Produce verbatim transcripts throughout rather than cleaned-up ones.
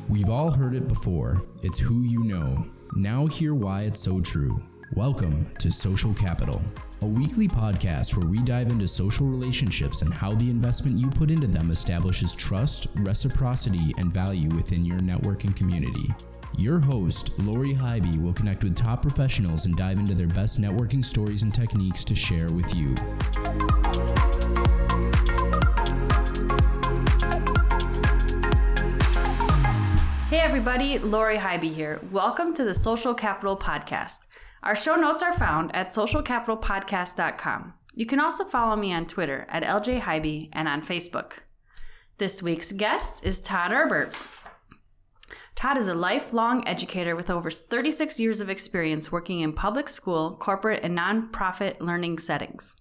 We've all heard it before. It's who you know. Now hear why it's so true. Welcome to Social Capital, a weekly podcast where we dive into social relationships and how the investment you put into them establishes trust, reciprocity, and value within your networking community. Your host, Lori Hybe, will connect with top professionals and dive into their best networking stories and techniques to share with you. Hey everybody, Lori Hybe here. Welcome to the Social Capital Podcast. Our show notes are found at social capital podcast dot com. You can also follow me on Twitter at L J Hybe and on Facebook. This week's guest is Todd Herbert. Todd is a lifelong educator with over thirty-six years of experience working in public school, corporate, and nonprofit learning settings.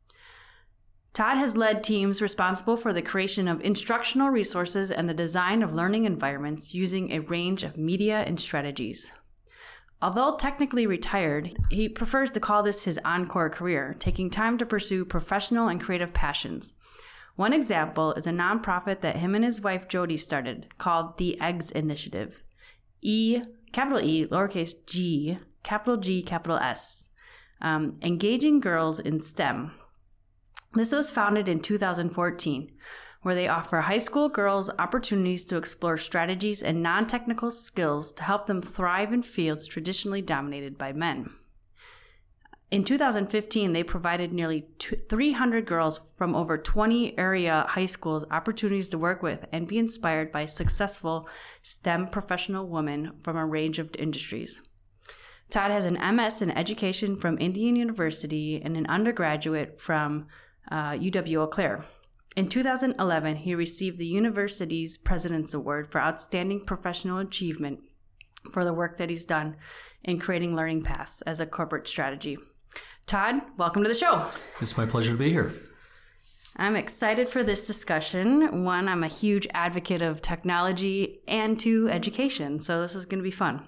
Todd has led teams responsible for the creation of instructional resources and the design of learning environments using a range of media and strategies. Although technically retired, he prefers to call this his encore career, taking time to pursue professional and creative passions. One example is a nonprofit that him and his wife Jody started called the Eggs Initiative. E, capital E, lowercase g, capital G, capital S. Um, engaging girls in STEM. This was founded in two thousand fourteen, where they offer high school girls opportunities to explore strategies and non-technical skills to help them thrive in fields traditionally dominated by men. In two thousand fifteen, they provided nearly three hundred girls from over twenty area high schools opportunities to work with and be inspired by successful STEM professional women from a range of industries. Todd has an M S in education from Indiana University and an undergraduate from uh, U W-Eau Claire. In two thousand eleven, he received the university's President's Award for Outstanding Professional Achievement for the work that he's done in creating learning paths as a corporate strategy. Todd, welcome to the show. It's my pleasure to be here. I'm excited for this discussion. One, I'm a huge advocate of technology, and two, education, so this is going to be fun.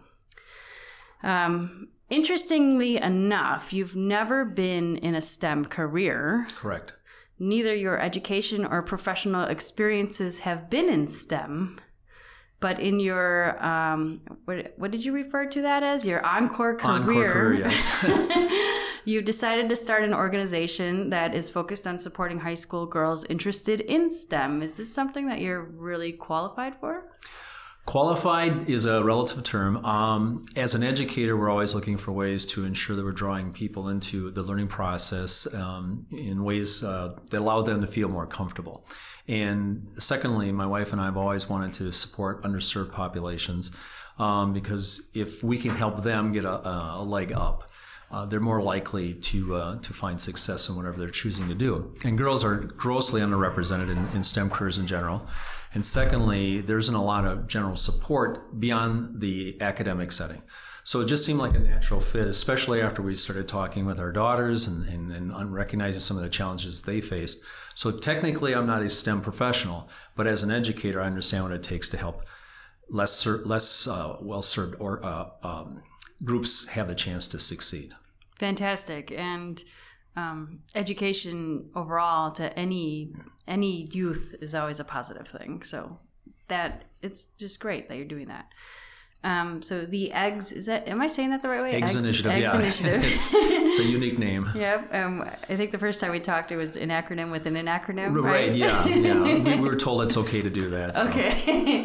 Um, interestingly enough, you've never been in a STEM career. Correct. Neither your education or professional experiences have been in STEM, but in your, um, what, what did you refer to that as? Your encore career. Encore career, yes. You decided to start an organization that is focused on supporting high school girls interested in STEM. Is this something that you're really qualified for? Qualified is a relative term. Um, as an educator, we're always looking for ways to ensure that we're drawing people into the learning process um, in ways uh, that allow them to feel more comfortable. And secondly, my wife and I have always wanted to support underserved populations um, because if we can help them get a, a leg up, Uh, they're more likely to uh, to find success in whatever they're choosing to do. And girls are grossly underrepresented in, in STEM careers in general. And secondly, there isn't a lot of general support beyond the academic setting. So it just seemed like a natural fit, especially after we started talking with our daughters and, and, and recognizing some of the challenges they faced. So technically, I'm not a STEM professional, but as an educator, I understand what it takes to help less less uh, well-served or uh, um, groups have a chance to succeed. Fantastic. And um, education overall to any any youth is always a positive thing. So that it's just great that you're doing that. Um, so the Eggs, is that, am I saying that the right way? Eggs, Eggs Initiative, Eggs yeah. Initiative. it's, it's a unique name. Yep. Um, I think the first time we talked, it was an acronym within an acronym, right? Right, yeah. yeah. We, we were told it's okay to do that. So. Okay.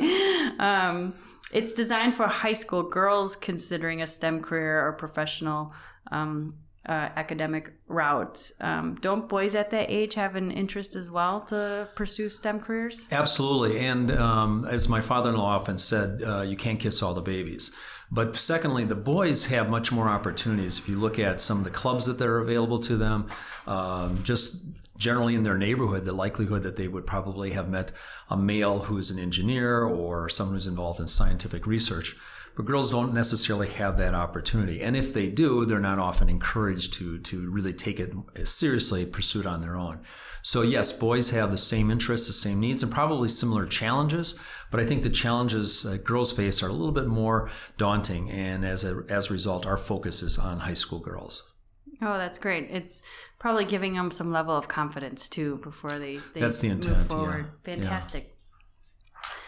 um, it's designed for high school girls considering a STEM career or professional um, uh, academic route. Um, don't boys at that age have an interest as well to pursue STEM careers? Absolutely. And um, as my father-in-law often said, uh, you can't kiss all the babies. But secondly, the boys have much more opportunities. If you look at some of the clubs that are available to them, um, just generally in their neighborhood, the likelihood that they would probably have met a male who is an engineer or someone who's involved in scientific research. But girls don't necessarily have that opportunity. And if they do, they're not often encouraged to, to really take it seriously, pursue it on their own. So yes, boys have the same interests, the same needs, and probably similar challenges. But I think the challenges uh, girls face are a little bit more daunting. And as a, as a result, our focus is on high school girls. Oh, that's great. It's probably giving them some level of confidence, too, before they, they that's the intent, move forward. Yeah. Fantastic. Yeah.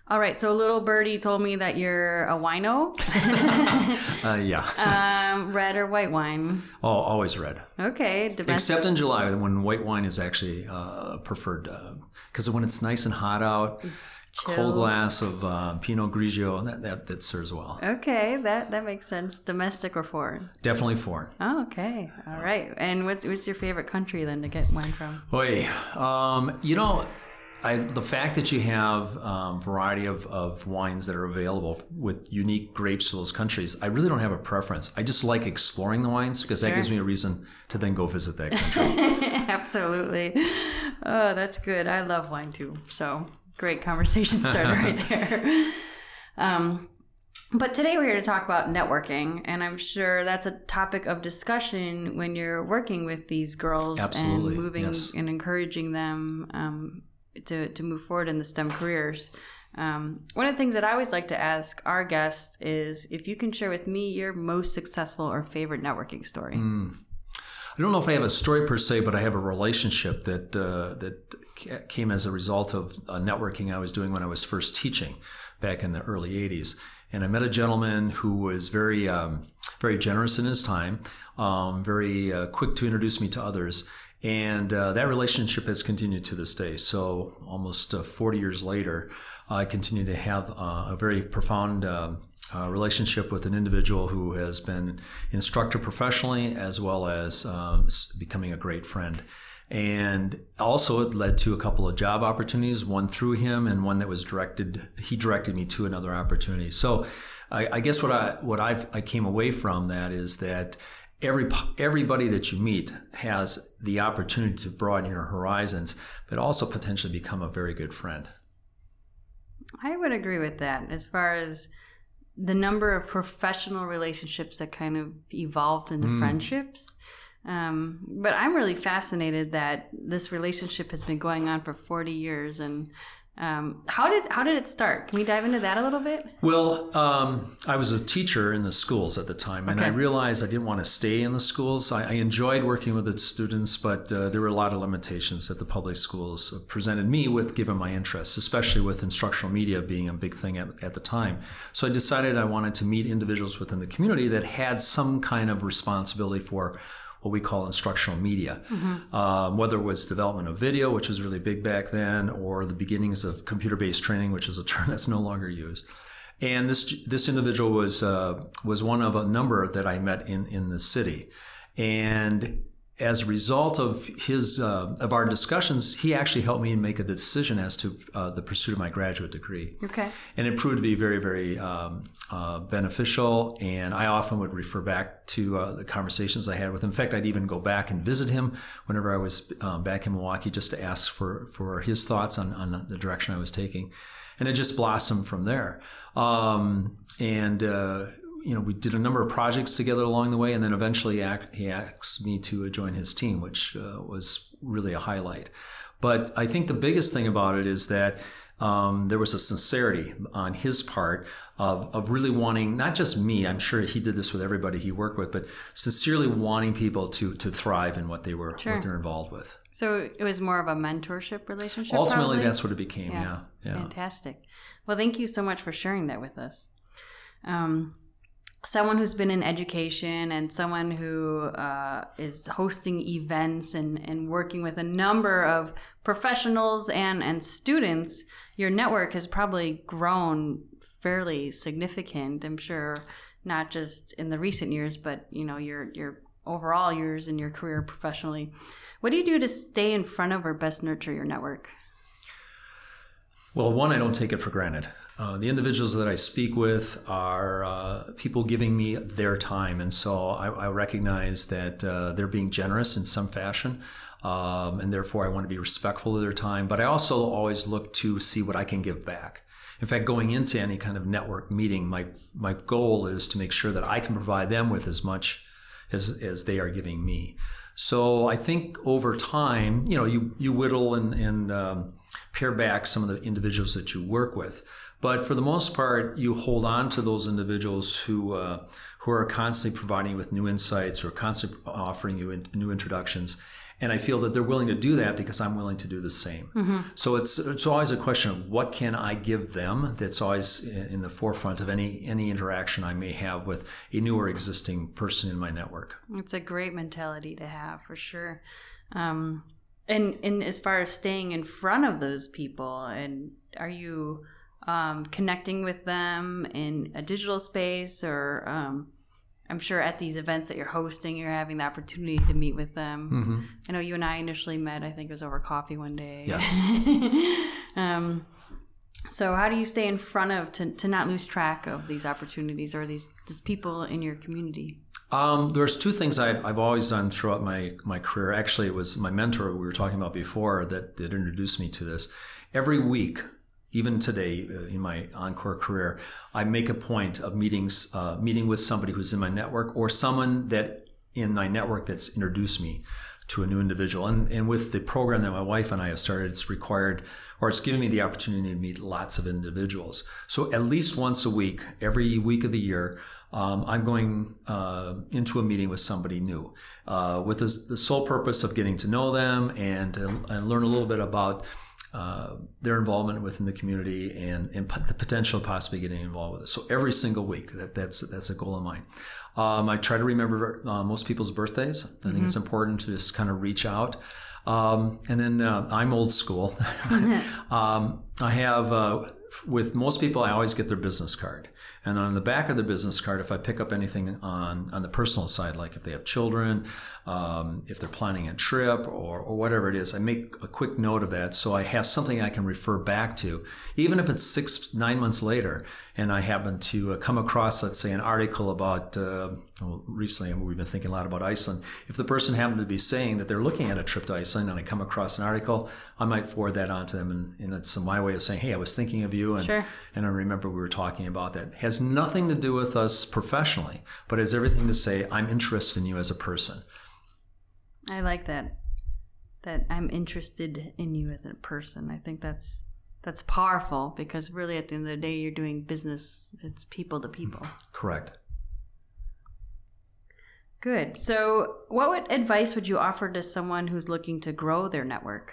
All right, so little birdie told me that you're a wino. uh, yeah. um, red or white wine? Oh, always red. Okay. Domestic. Except in July when white wine is actually uh, preferred. Because uh, when it's nice and hot out, Chill. cold glass of uh, Pinot Grigio, that, that that serves well. Okay, that, that makes sense. Domestic or foreign? Definitely foreign. Oh, okay. All right. And what's what's your favorite country then to get wine from? Oy, um, you know... I, the fact that you have a um, variety of, of wines that are available with unique grapes to those countries, I really don't have a preference. I just like exploring the wines because sure. that gives me a reason to then go visit that country. Absolutely. Oh, that's good. I love wine too. So great conversation starter right there. Um, but today we're here to talk about networking, and I'm sure that's a topic of discussion when you're working with these girls Absolutely. and moving yes. and encouraging them um, to, to move forward in the STEM careers. Um, one of the things that I always like to ask our guests is if you can share with me your most successful or favorite networking story. Mm. I don't know if I have a story per se, but I have a relationship that uh, that came as a result of uh, networking I was doing when I was first teaching back in the early eighties. And I met a gentleman who was very, um, very generous in his time, um, very uh, quick to introduce me to others. And uh, that relationship has continued to this day. So almost uh, forty years later, I continue to have uh, a very profound uh, uh, relationship with an individual who has been instructor professionally as well as uh, becoming a great friend. And also it led to a couple of job opportunities, one through him and one that was directed, he directed me to another opportunity. So I, I guess what I what I've, I came away from that is that Every everybody that you meet has the opportunity to broaden your horizons, but also potentially become a very good friend. I would agree with that as far as the number of professional relationships that kind of evolved into mm. friendships. Um, but I'm really fascinated that this relationship has been going on for forty years. And Um, how did how did it start? Can we dive into that a little bit? Well, um, I was a teacher in the schools at the time, and okay. I realized I didn't want to stay in the schools. I, I enjoyed working with the students, but uh, there were a lot of limitations that the public schools presented me with, given my interests, especially with instructional media being a big thing at, at the time. So I decided I wanted to meet individuals within the community that had some kind of responsibility for what we call instructional media, mm-hmm. um, whether it was development of video, which was really big back then, or the beginnings of computer-based training, which is a term that's no longer used. And this this individual was uh, was one of a number that I met in, in the city. And as a result of his uh, of our discussions, he actually helped me make a decision as to uh, the pursuit of my graduate degree. Okay. And it proved to be very, very um, uh, beneficial. And I often would refer back to uh, the conversations I had with him. In fact, I'd even go back and visit him whenever I was um, back in Milwaukee just to ask for, for his thoughts on, on the direction I was taking. And it just blossomed from there. Um, and, uh, you know, we did a number of projects together along the way, and then eventually he asked me to join his team, which uh, was really a highlight. But I think the biggest thing about it is that um, there was a sincerity on his part of, of really wanting, not just me, I'm sure he did this with everybody he worked with, but sincerely wanting people to to thrive in what they were sure. what they're involved with. So it was more of a mentorship relationship? Ultimately, probably? That's what it became, yeah. yeah. yeah. Fantastic. Well, thank you so much for sharing that with us. Um, someone who's been in education and someone who uh, is hosting events and, and working with a number of professionals and, and students, your network has probably grown fairly significant, I'm sure, not just in the recent years, but you know, your your overall years in your career professionally. What do you do to stay in front of or best nurture your network? Well, one, I don't take it for granted. Uh, the individuals that I speak with are uh, people giving me their time. And so I, I recognize that uh, they're being generous in some fashion. Um, and therefore, I want to be respectful of their time. But I also always look to see what I can give back. In fact, going into any kind of network meeting, my my goal is to make sure that I can provide them with as much as, as they are giving me. So I think over time, you know, you, you whittle and, and um, pare back some of the individuals that you work with. But for the most part, you hold on to those individuals who uh, who are constantly providing you with new insights or constantly offering you in, new introductions. And I feel that they're willing to do that because I'm willing to do the same. Mm-hmm. So it's it's always a question of what can I give them that's always in the forefront of any any interaction I may have with a new or existing person in my network. It's a great mentality to have, for sure. Um, and, and as far as staying in front of those people, and are you um, connecting with them in a digital space, or um, I'm sure at these events that you're hosting, you're having the opportunity to meet with them. Mm-hmm. I know you and I initially met, I think it was over coffee one day. Yes. um, so how do you stay in front of, to, to not lose track of these opportunities or these, these people in your community? Um, there's two things I've, I've always done throughout my, my career. Actually, it was my mentor we were talking about before that, that introduced me to this. Every week, even today uh, in my Encore career, I make a point of meetings, uh, meeting with somebody who's in my network or someone that in my network that's introduced me to a new individual. And, and with the program that my wife and I have started, it's required, or it's given me the opportunity to meet lots of individuals. So at least once a week, every week of the year, um, I'm going uh, into a meeting with somebody new uh, with the, the sole purpose of getting to know them and, and learn a little bit about Uh, their involvement within the community and, and the potential of possibly getting involved with it. So every single week, that, that's that's a goal of mine. Um, I try to remember uh, most people's birthdays. I think mm-hmm. it's important to just kind of reach out. Um, and then uh, I'm old school. um, I have, uh, with most people, I always get their business card. And on the back of the business card, if I pick up anything on, on the personal side, like if they have children, um, if they're planning a trip or, or whatever it is, I make a quick note of that so I have something I can refer back to, even if it's six, nine months later, and I happen to uh, come across, let's say, an article about, uh, well, recently we've been thinking a lot about Iceland. If the person happened to be saying that they're looking at a trip to Iceland and I come across an article, I might forward that on to them, and, and it's my way of saying, hey, I was thinking of you, and, sure. and I remember we were talking about that. It has nothing to do with us professionally, but has everything to say, I'm interested in you as a person. I like that, that I'm interested in you as a person. I think that's that's powerful, because really at the end of the day, you're doing business. It's people to people. Correct. Good. So what would, advice would you offer to someone who's looking to grow their network?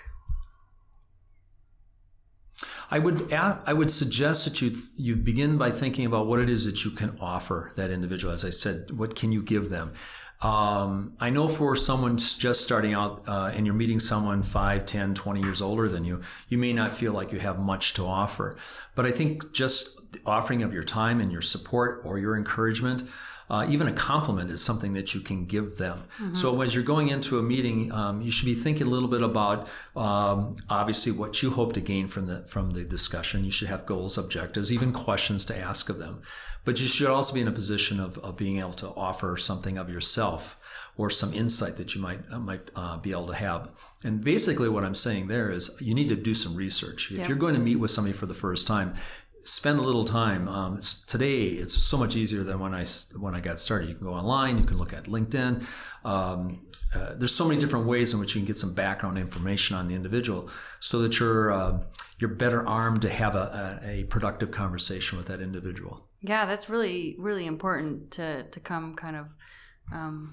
I would I would suggest that you you begin by thinking about what it is that you can offer that individual. As I said, what can you give them? Um, I know for someone just starting out uh, and you're meeting someone five, ten, twenty years older than you, you may not feel like you have much to offer. But I think just the offering of your time and your support or your encouragement, Uh, even a compliment is something that you can give them. Mm-hmm. So as you're going into a meeting, um, you should be thinking a little bit about um, obviously what you hope to gain from the from the discussion. You should have goals, objectives, even questions to ask of them. But you should also be in a position of, of being able to offer something of yourself or some insight that you might uh, might uh, be able to have. And basically what I'm saying there is you need to do some research. If yeah. you're going to meet with somebody for the first time, spend a little time. Um, it's, today, it's so much easier than when I when I got started. You can go online. You can look at LinkedIn. Um, uh, there's so many different ways in which you can get some background information on the individual, so that you're uh, you're better armed to have a, a, a productive conversation with that individual. Yeah, that's really really important to to come kind of um,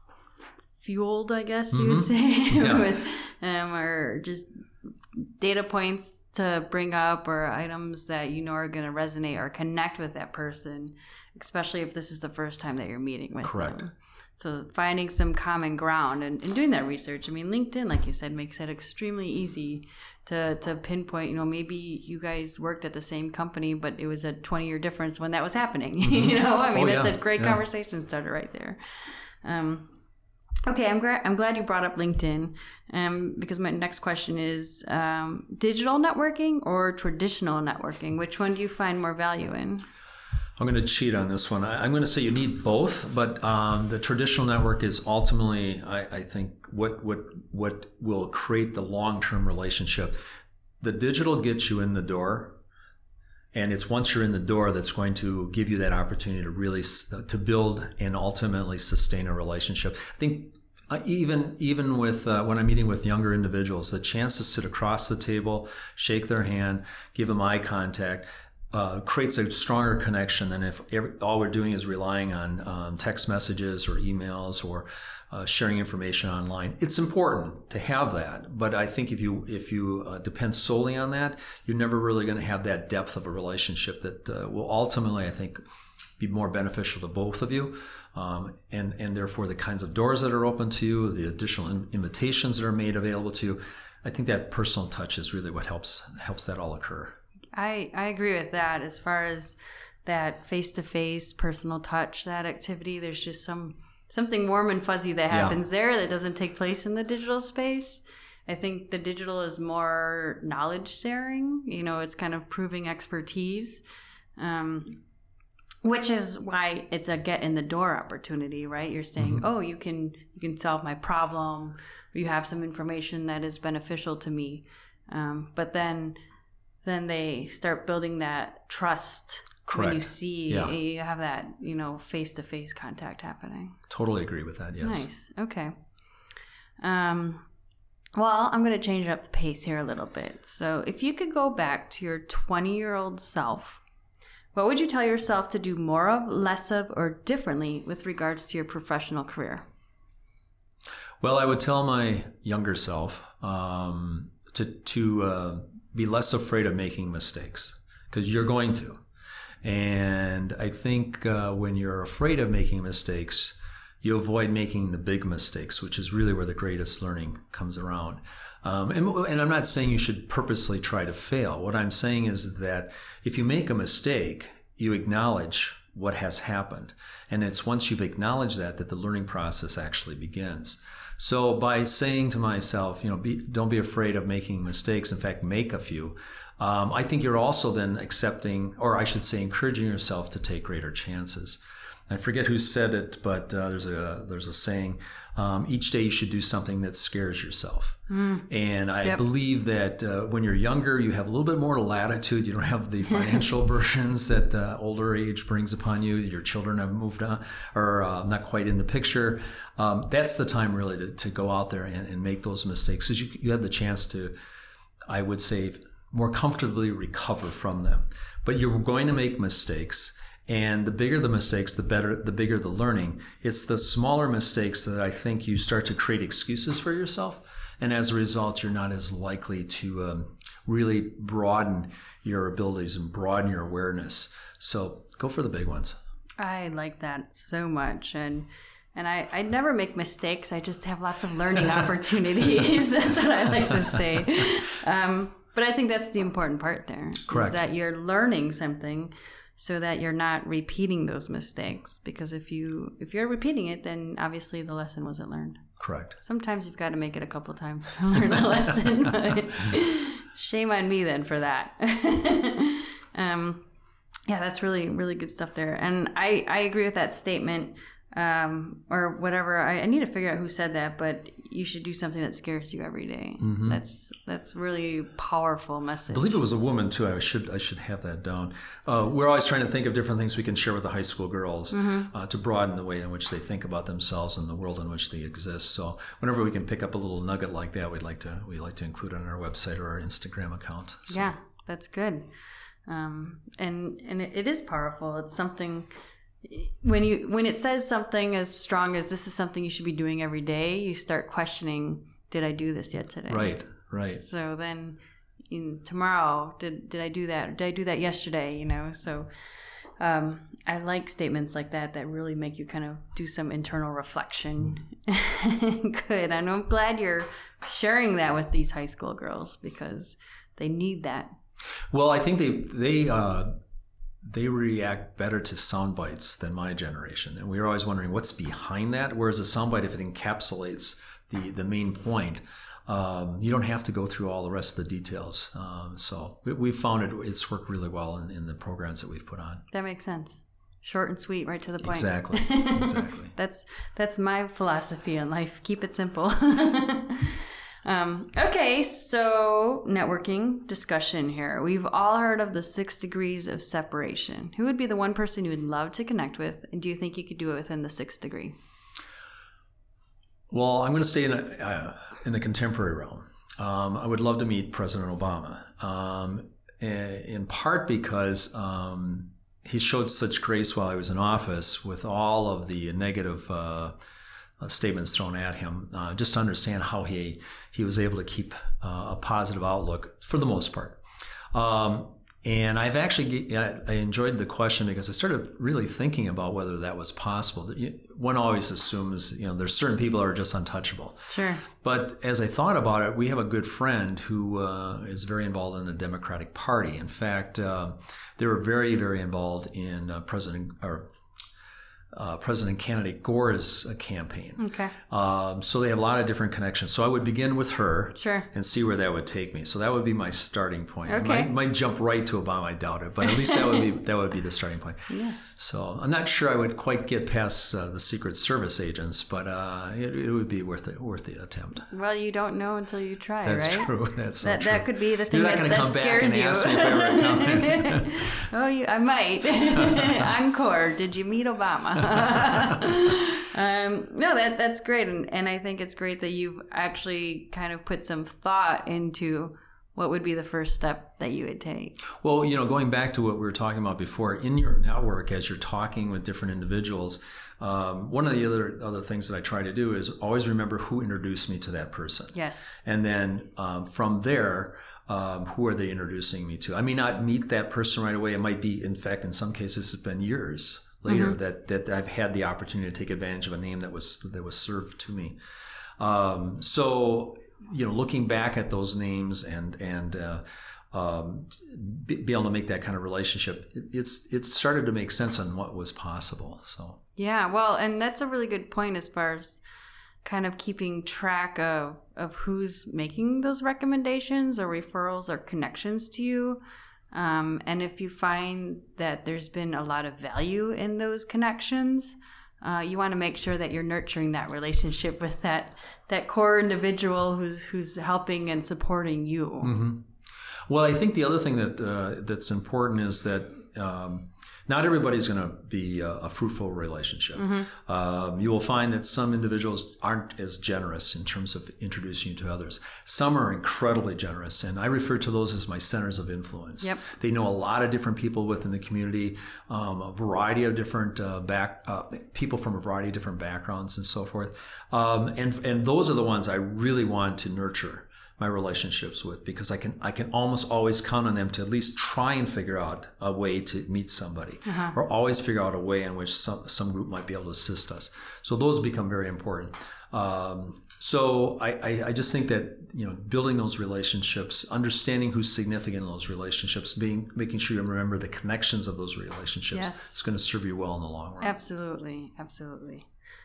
fueled, I guess you mm-hmm. would say, yeah. with um, or just data points to bring up, or items that you know are going to resonate or connect with that person, especially if this is the first time that you're meeting with Correct. them. So finding some common ground and, and doing that research. I mean, LinkedIn, like you said, makes it extremely easy to to pinpoint, you know, maybe you guys worked at the same company, but it was a twenty-year difference when that was happening. Mm-hmm. You know, I mean, oh, that's yeah. a great yeah. conversation starter right there. Um, Okay, I'm glad I'm glad you brought up LinkedIn, um, because my next question is um, digital networking or traditional networking. Which one do you find more value in? I'm going to cheat on this one. I, I'm going to say you need both, but um, the traditional network is ultimately, I, I think, what what what will create the long-term relationship. The digital gets you in the door. And it's once you're in the door that's going to give you that opportunity to really to build and ultimately sustain a relationship. I think uh, even even with uh, when I'm meeting with younger individuals, the chance to sit across the table, shake their hand, give them eye contact, uh, creates a stronger connection than if every, all we're doing is relying on um, text messages or emails or uh, sharing information online. It's important to have that, but I think if you if you uh, depend solely on that, you're never really going to have that depth of a relationship that uh, will ultimately, I think, be more beneficial to both of you, um, and and therefore the kinds of doors that are open to you, the additional in- invitations that are made available to you. I think that personal touch is really what helps helps that all occur. I, I agree with that. As far as that face-to-face personal touch, that activity, there's just some something warm and fuzzy that happens yeah. there that doesn't take place in the digital space. I think the digital is more knowledge sharing. You know, it's kind of proving expertise. Um, Which is why it's a get in the door opportunity, right? You're saying, mm-hmm. oh, you can you can solve my problem. Or you have some information that is beneficial to me. Um, but then then they start building that trust. Correct. When you see, yeah. you have that, you know, face-to-face contact happening. Totally agree with that, yes. Nice. Okay. Um, well, I'm going to change up the pace here a little bit. So if you could go back to your twenty-year-old self, what would you tell yourself to do more of, less of, or differently with regards to your professional career? Well, I would tell my younger self um, to to uh, be less afraid of making mistakes, because you're going to. And I think uh, when you're afraid of making mistakes, you avoid making the big mistakes, which is really where the greatest learning comes around. Um, and, and I'm not saying you should purposely try to fail. What I'm saying is that if you make a mistake, you acknowledge what has happened. And it's once you've acknowledged that, that the learning process actually begins. So by saying to myself, you know, be, don't be afraid of making mistakes. In fact, make a few. Um, I think you're also then accepting, or I should say, encouraging yourself to take greater chances. I forget who said it, but uh, there's a there's a saying, um, each day you should do something that scares yourself. Mm. And I yep. believe that uh, when you're younger, you have a little bit more latitude. You don't have the financial burdens that uh, older age brings upon you. Your children have moved on or uh, not quite in the picture. Um, that's the time really to, to go out there and, and make those mistakes, because you, you have the chance to, I would say, more comfortably recover from them. But you're going to make mistakes. And the bigger the mistakes, the better, the bigger the learning. It's the smaller mistakes that I think you start to create excuses for yourself. And as a result, you're not as likely to um, really broaden your abilities and broaden your awareness. So go for the big ones. I like that so much. And and I, I never make mistakes. I just have lots of learning opportunities. That's what I like to say. Um, but I think that's the important part there. Correct. Is that you're learning something, so that you're not repeating those mistakes. Because if you if you're repeating it, then obviously the lesson wasn't learned. Correct. Sometimes you've got to make it a couple times to learn the lesson. But shame on me then for that. um, yeah, that's really really good stuff there, and I I agree with that statement. Um, or whatever. I, I need to figure out who said that, but you should do something that scares you every day. Mm-hmm. That's that's really powerful message. I believe it was a woman too. I should I should have that down. Uh, we're always trying to think of different things we can share with the high school girls mm-hmm. uh, to broaden the way in which they think about themselves and the world in which they exist. So whenever we can pick up a little nugget like that, we'd like to we like to include it on our website or our Instagram account. So. Yeah, that's good. Um, and and it, it is powerful. It's something. When you when it says something as strong as this is something you should be doing every day, you start questioning, did I do this yet today? Right, right. So then in, tomorrow, did did I do that? Did I do that yesterday? You know, so um, I like statements like that that really make you kind of do some internal reflection. Mm. Good. And I'm glad you're sharing that with these high school girls because they need that. Well, I think they they uh they react better to sound bites than my generation. And we were always wondering what's behind that. Whereas a soundbite, if it encapsulates the, the main point, um, you don't have to go through all the rest of the details. Um, so we, we've found it, it's worked really well in, in the programs that we've put on. That makes sense. Short and sweet, right to the point. Exactly. Exactly. that's, that's my philosophy in life. Keep it simple. Um, okay, so networking discussion here. We've all heard of the six degrees of separation. Who would be the one person you would love to connect with? And do you think you could do it within the sixth degree? Well, I'm going to stay in, a, uh, in the contemporary realm. Um, I would love to meet President Obama. Um, in part because um, he showed such grace while he was in office with all of the negative uh, uh, statements thrown at him, uh, just to understand how he, he was able to keep uh, a positive outlook for the most part. Um, And I've actually, I enjoyed the question because I started really thinking about whether that was possible. One always assumes, you know, there's certain people that are just untouchable. Sure. But as I thought about it, we have a good friend who uh, is very involved in the Democratic Party. In fact, uh, they were very, very involved in uh, President or Uh, President candidate Gore's uh, campaign. Okay. Um, so they have a lot of different connections. So I would begin with her sure. and see where that would take me. So that would be my starting point. Okay. I might, might jump right to Obama, I doubt it, but at least that would be that would be the starting point. Yeah. So I'm not sure I would quite get past uh, the Secret Service agents, but uh, it, it would be worth it, worth the attempt. Well, you don't know until you try, That's right? true. That's so that, true. That could be the thing You're not that, going to that come back scares and you. ask me if I ever come. Oh, you, I might. Encore. Did you meet Obama? um, no, that that's great, and and I think it's great that you've actually kind of put some thought into what would be the first step that you would take. Well, you know, going back to what we were talking about before, in your network, as you're talking with different individuals, um, one of the other other things that I try to do is always remember who introduced me to that person. Yes. And then um, from there, um, who are they introducing me to? I may not meet that person right away. It might be, in fact, in some cases, it's been years later mm-hmm. that that I've had the opportunity to take advantage of a name that was that was served to me. Um, so, you know, looking back at those names and and uh, um, be, be able to make that kind of relationship, it, it's it started to make sense on what was possible. So yeah, well, and that's a really good point as far as kind of keeping track of of who's making those recommendations or referrals or connections to you. Um, and if you find that there's been a lot of value in those connections, uh, you want to make sure that you're nurturing that relationship with that that core individual who's who's helping and supporting you. Mm-hmm. Well, I think the other thing that uh, that's important is that um, not everybody's going to be a, a fruitful relationship. Mm-hmm. Um, you will find that some individuals aren't as generous in terms of introducing you to others. Some are incredibly generous, and I refer to those as my centers of influence. Yep. They know a lot of different people within the community, um, a variety of different uh, back uh, people from a variety of different backgrounds and so forth. Um, and and those are the ones I really want to nurture my relationships with, because I can I can almost always count on them to at least try and figure out a way to meet somebody, uh-huh. or always figure out a way in which some some group might be able to assist us. So those become very important. Um, so I, I, I just think that, you know, building those relationships, understanding who's significant in those relationships, being making sure you remember the connections of those relationships, yes. is going to serve you well in the long run. Absolutely, absolutely.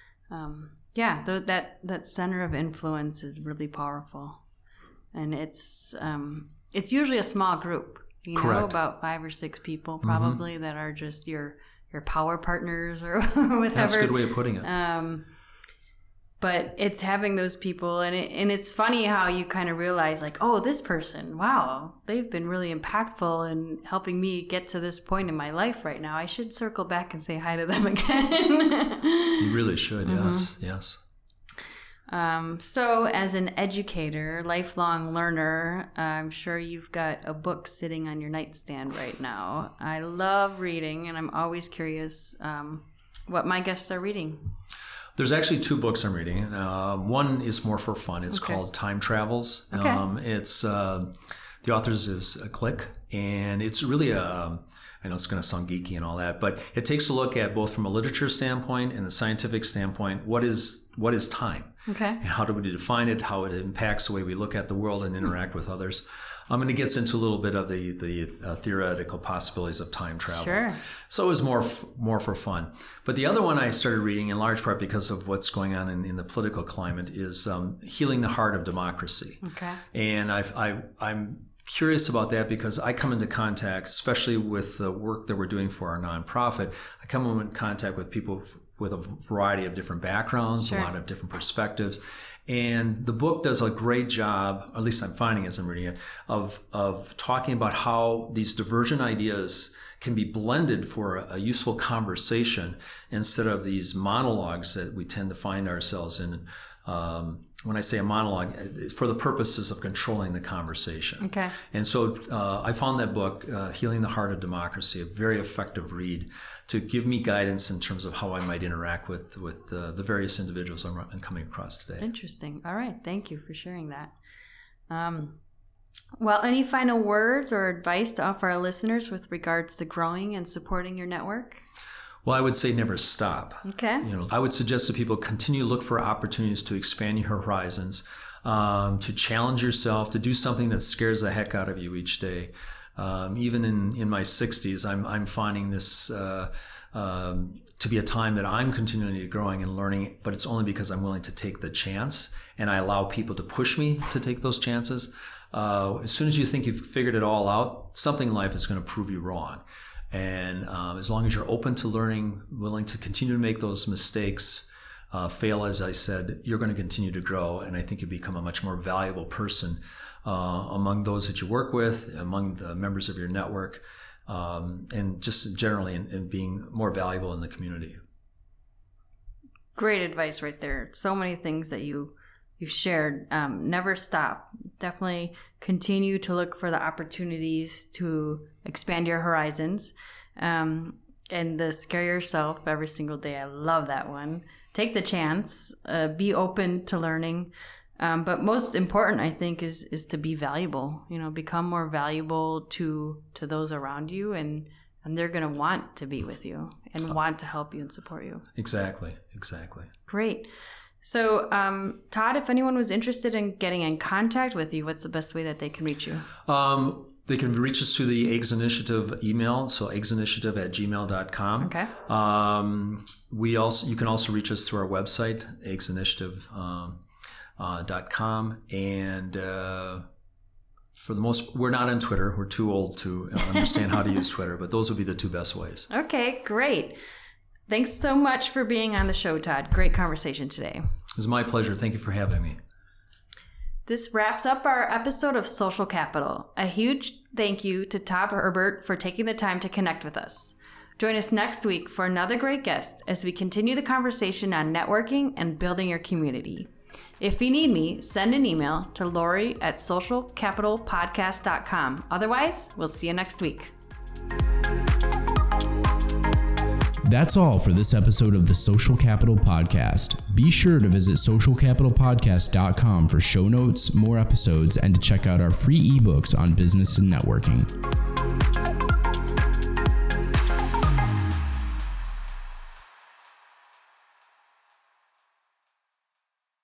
Um, yeah, th- that that center of influence is really powerful. And it's um, it's usually a small group, you know, Correct. about five or six people probably mm-hmm. that are just your your power partners or whatever. That's a good way of putting it. Um, but it's having those people, and it, and it's funny how you kind of realize, like, oh, this person, wow, they've been really impactful in helping me get to this point in my life right now. I should circle back and say hi to them again. You really should, mm-hmm. yes, yes. Um, so as an educator, lifelong learner, I'm sure you've got a book sitting on your nightstand right now. I love reading, and I'm always curious um, what my guests are reading. There's actually two books I'm reading. Uh, one is more for fun. It's okay. called Time Travels. Okay. Um, it's uh, the author's is Click, and it's really a I know it's going to sound geeky and all that, but it takes a look at both from a literature standpoint and a scientific standpoint, what is what is time? Okay. And how do we define it, how it impacts the way we look at the world and interact with others. Um, and it gets into a little bit of the, the uh, theoretical possibilities of time travel. Sure. So it was more, f- more for fun. But the other one I started reading, in large part because of what's going on in, in the political climate, is um, Healing the Heart of Democracy. Okay. And I've, I, I'm curious about that because I come into contact, especially with the work that we're doing for our nonprofit, I come into contact with people f- with a variety of different backgrounds, sure. a lot of different perspectives. And the book does a great job, at least I'm finding as I'm reading it, of, of talking about how these divergent ideas can be blended for a, a useful conversation instead of these monologues that we tend to find ourselves in um, when I say a monologue, it's for the purposes of controlling the conversation. Okay. And so uh, I found that book, uh, Healing the Heart of Democracy, a very effective read to give me guidance in terms of how I might interact with, with uh, the various individuals I'm, I'm coming across today. Interesting. All right. Thank you for sharing that. Um, well, any final words or advice to offer our listeners with regards to growing and supporting your network? Well, I would say never stop. Okay. You know, I would suggest that people continue to look for opportunities to expand your horizons, um, to challenge yourself, to do something that scares the heck out of you each day. Um, even in, in my sixties, I'm I'm finding this uh, um, to be a time that I'm continually growing and learning, but it's only because I'm willing to take the chance and I allow people to push me to take those chances. Uh, as soon as you think you've figured it all out, something in life is going to prove you wrong. And um, as long as you're open to learning, willing to continue to make those mistakes, uh, fail, as I said, you're going to continue to grow. And I think you become a much more valuable person uh, among those that you work with, among the members of your network, um, and just generally in, in being more valuable in the community. Great advice right there. So many things that you you shared. Um, never stop. Definitely continue to look for the opportunities to expand your horizons, um, and the scare yourself every single day. I love that one. Take the chance. Uh, be open to learning. Um, but most important, I think, is is to be valuable. You know, become more valuable to to those around you, and and they're going to want to be with you and want to help you and support you. Exactly. Exactly. Great. So, um, Todd, if anyone was interested in getting in contact with you, what's the best way that they can reach you? Um, they can reach us through the Eggs Initiative email, so eggsinitiative at gmail dot com. Okay. Um, we also you can also reach us through our website, eggs initiative dot com, um, uh, and uh, for the most, we're not on Twitter. We're too old to understand how to use Twitter, but those would be the two best ways. Okay, great. Thanks so much for being on the show, Todd. Great conversation today. It was my pleasure. Thank you for having me. This wraps up our episode of Social Capital. A huge thank you to Todd Herbert for taking the time to connect with us. Join us next week for another great guest as we continue the conversation on networking and building your community. If you need me, send an email to Lori at social capital podcast dot com. Otherwise, we'll see you next week. That's all for this episode of the Social Capital Podcast. Be sure to visit social capital podcast dot com for show notes, more episodes, and to check out our free ebooks on business and networking.